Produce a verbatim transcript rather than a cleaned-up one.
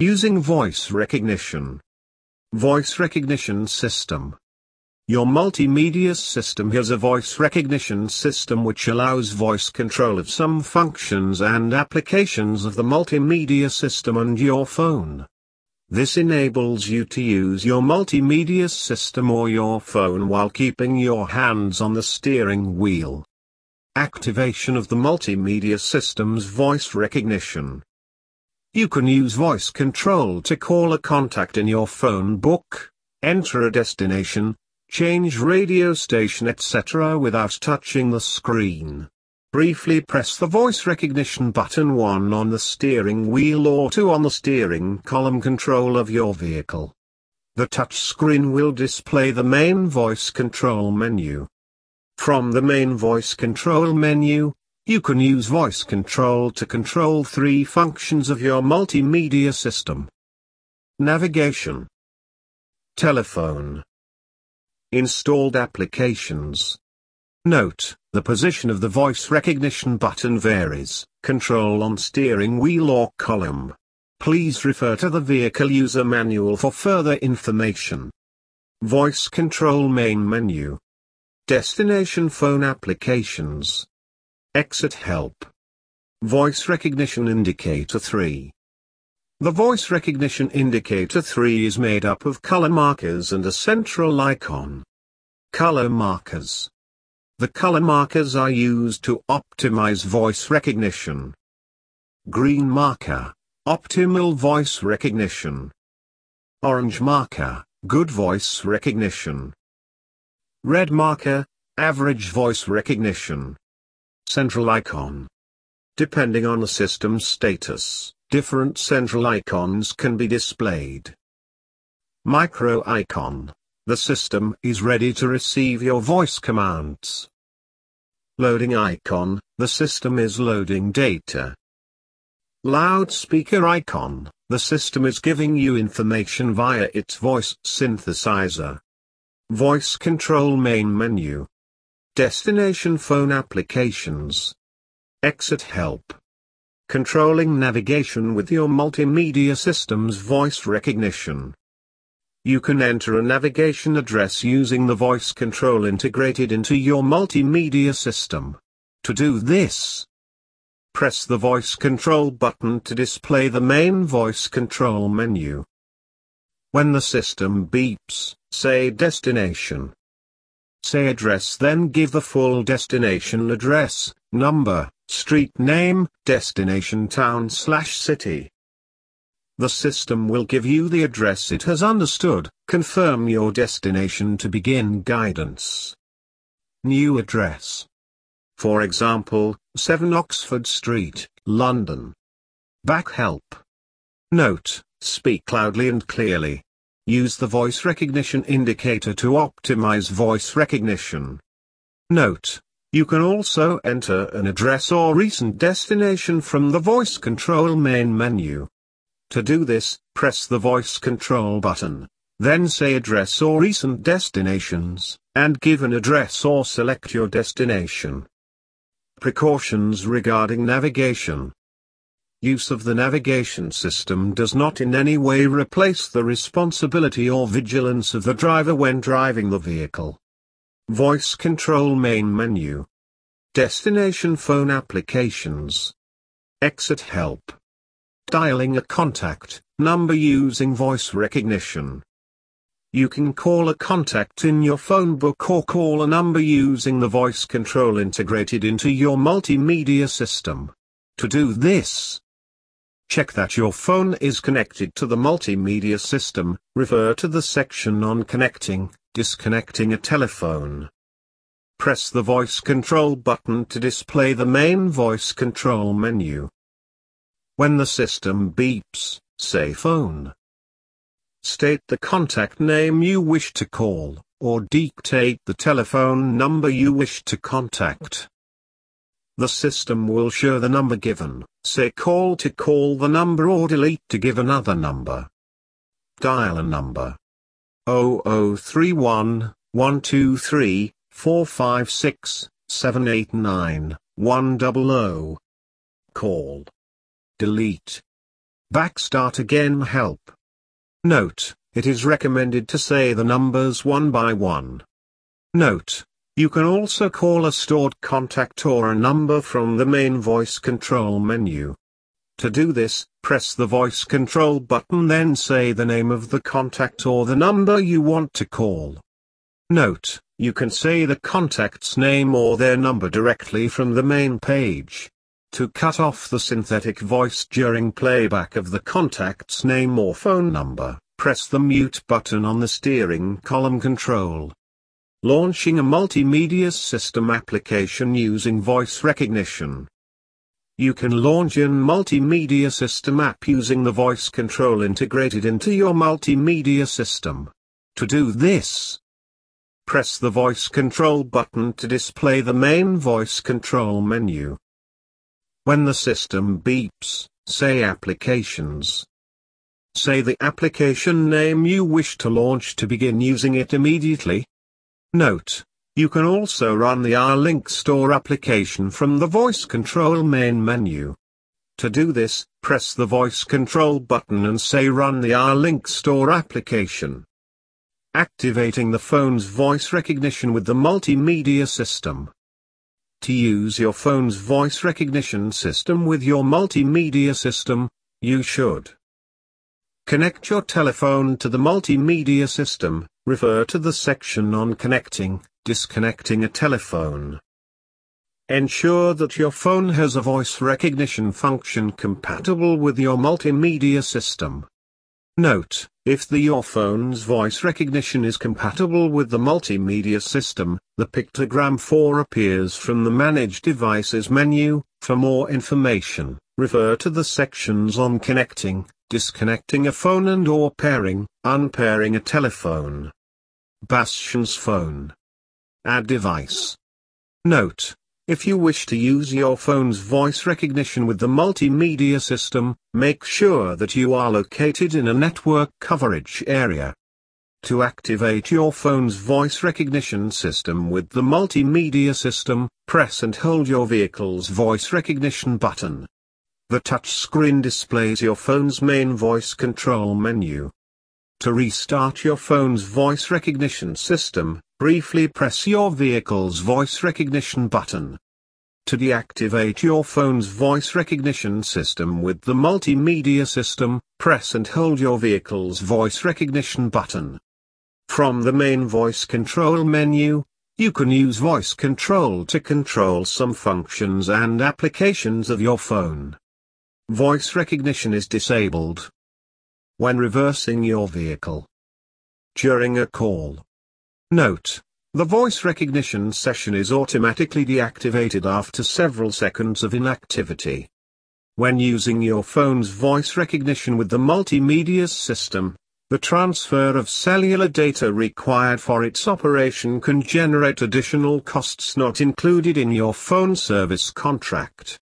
Using voice recognition. Voice recognition system. Your multimedia system has a voice recognition system which allows voice control of some functions and applications of the multimedia system and your phone. This enables you to use your multimedia system or your phone while keeping your hands on the steering wheel. Activation of the multimedia system's voice recognition. You can use voice control to call a contact in your phone book, enter a destination, change radio station et cetera without touching the screen. Briefly press the voice recognition button one on the steering wheel or two on the steering column control of your vehicle. The touch screen will display the main voice control menu. From the main voice control menu, you can use voice control to control three functions of your multimedia system. Navigation. Telephone. Installed applications. Note, the position of the voice recognition button varies. Control on steering wheel or column. Please refer to the vehicle user manual for further information. Voice control main menu. Destination phone applications. Exit help. Voice recognition indicator three. The voice recognition indicator three is made up of color markers and a central icon. Color markers. The color markers are used to optimize voice recognition. Green marker, optimal voice recognition. Orange marker, good voice recognition. Red marker, average voice recognition. Central icon. Depending on the system's status, different central icons can be displayed. Micro icon. The system is ready to receive your voice commands. Loading icon. The system is loading data. Loudspeaker icon. The system is giving you information via its voice synthesizer. Voice control main menu. Destination phone applications. Exit help. Controlling navigation with your multimedia system's voice recognition. You can enter a navigation address using the voice control integrated into your multimedia system. To do this, press the voice control button to display the main voice control menu. When the system beeps, say destination. Say address, then give the full destination address, number, street name, destination town slash city. The system will give you the address it has understood. Confirm your destination to begin guidance. New address. For example, seven Oxford Street, London. Back help. Note, speak loudly and clearly. Use the voice recognition indicator to optimize voice recognition. Note, you can also enter an address or recent destination from the voice control main menu. To do this, press the voice control button, then say address or recent destinations, and give an address or select your destination. Precautions regarding navigation. Use of the navigation system does not in any way replace the responsibility or vigilance of the driver when driving the vehicle. Voice control main menu. Destination phone applications. Exit help. Dialing a contact number using voice recognition. You can call a contact in your phone book or call a number using the voice control integrated into your multimedia system. To do this, check that your phone is connected to the multimedia system. Refer to the section on connecting, disconnecting a telephone. Press the voice control button to display the main voice control menu. When the system beeps, say phone. State the contact name you wish to call, or dictate the telephone number you wish to contact. The system will show the number given. Say call to call the number or delete to give another number. Dial a number. zero zero three one, one two three, four five six, seven eight nine, one zero zero. Call. Delete. Back start again help. Note, it is recommended to say the numbers one by one. Note, you can also call a stored contact or a number from the main voice control menu. To do this, press the voice control button, then say the name of the contact or the number you want to call. Note, you can say the contact's name or their number directly from the main page. To cut off the synthetic voice during playback of the contact's name or phone number, press the mute button on the steering column control. Launching a multimedia system application using voice recognition. You can launch a multimedia system app using the voice control integrated into your multimedia system. To do this, press the voice control button to display the main voice control menu. When the system beeps, say Applications. Say the application name you wish to launch to begin using it immediately. Note, you can also run the R-Link Store application from the voice control main menu. To do this, press the voice control button and say Run the R-Link Store application. Activating the phone's voice recognition with the multimedia system. To use your phone's voice recognition system with your multimedia system, you should connect your telephone to the multimedia system. Refer to the section on connecting, disconnecting a telephone. Ensure that your phone has a voice recognition function compatible with your multimedia system. Note, if the your phone's voice recognition is compatible with the multimedia system, the pictogram four appears from the Manage Devices menu. For more information, refer to the sections on connecting, disconnecting a phone and or pairing, unpairing a telephone. Bastion's phone. Add device. Note, if you wish to use your phone's voice recognition with the multimedia system, make sure that you are located in a network coverage area. To activate your phone's voice recognition system with the multimedia system, press and hold your vehicle's voice recognition button. The touchscreen displays your phone's main voice control menu. To restart your phone's voice recognition system, briefly press your vehicle's voice recognition button. To deactivate your phone's voice recognition system with the multimedia system, press and hold your vehicle's voice recognition button. From the main voice control menu, you can use voice control to control some functions and applications of your phone. Voice recognition is disabled when reversing your vehicle during a call. Note, the voice recognition session is automatically deactivated after several seconds of inactivity. When using your phone's voice recognition with the multimedia system, the transfer of cellular data required for its operation can generate additional costs not included in your phone service contract.